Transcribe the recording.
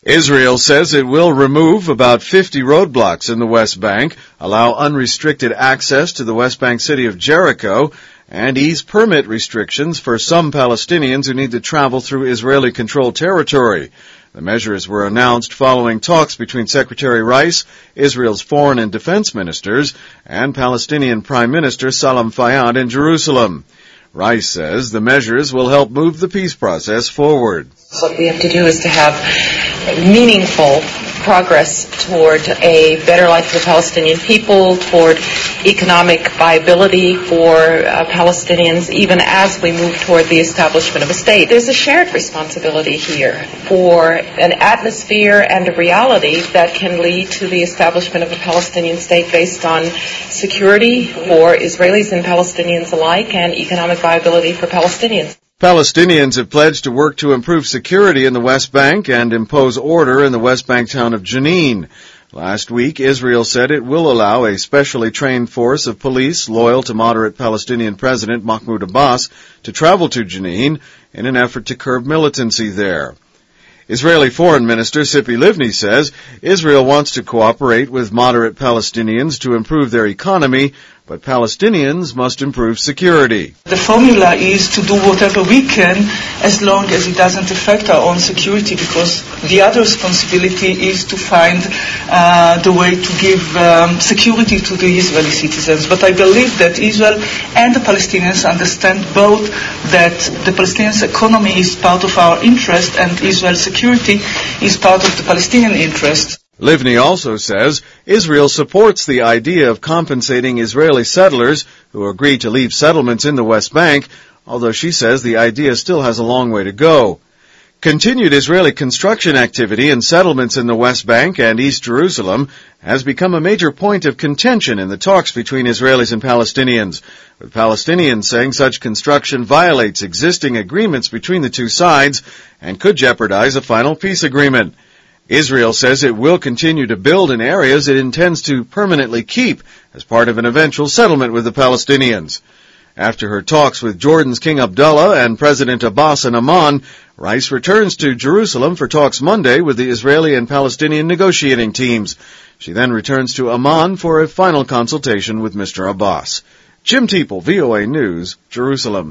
Israel says it will remove about 50 roadblocks in the West Bank, allow unrestricted access to the West Bank city of Jericho, and ease permit restrictions for some Palestinians who need to travel through Israeli-controlled territory. The measures were announced following talks between Secretary Rice, Israel's foreign and defense ministers, and Palestinian Prime Minister Salam Fayyad in Jerusalem. Rice says the measures will help move the peace process forward. What we have to do is to have meaningful progress toward a better life for the Palestinian people, toward economic viability for Palestinians, even as we move toward the establishment of a state. There's a shared responsibility here for an atmosphere and a reality that can lead to the establishment of a Palestinian state based on security for Israelis and Palestinians alike and economic viability for Palestinians. Palestinians have pledged to work to improve security in the West Bank and impose order in the West Bank town of Jenin. Last week, Israel said it will allow a specially trained force of police loyal to moderate Palestinian President Mahmoud Abbas to travel to Jenin in an effort to curb militancy there. Israeli Foreign Minister Tzipi Livni says Israel wants to cooperate with moderate Palestinians to improve their economy, but Palestinians must improve security. The formula is to do whatever we can as long as it doesn't affect our own security, because the other responsibility is to find the way to give security to the Israeli citizens. But I believe that Israel and the Palestinians understand both that the Palestinian economy is part of our interest and Israel's security is part of the Palestinian interest. Livni also says Israel supports the idea of compensating Israeli settlers who agree to leave settlements in the West Bank, although she says the idea still has a long way to go. Continued Israeli construction activity in settlements in the West Bank and East Jerusalem has become a major point of contention in the talks between Israelis and Palestinians, with Palestinians saying such construction violates existing agreements between the two sides and could jeopardize a final peace agreement. Israel says it will continue to build in areas it intends to permanently keep as part of an eventual settlement with the Palestinians. After her talks with Jordan's King Abdullah and President Abbas in Amman, Rice returns to Jerusalem for talks Monday with the Israeli and Palestinian negotiating teams. She then returns to Amman for a final consultation with Mr. Abbas. Jim Teeple, VOA News, Jerusalem.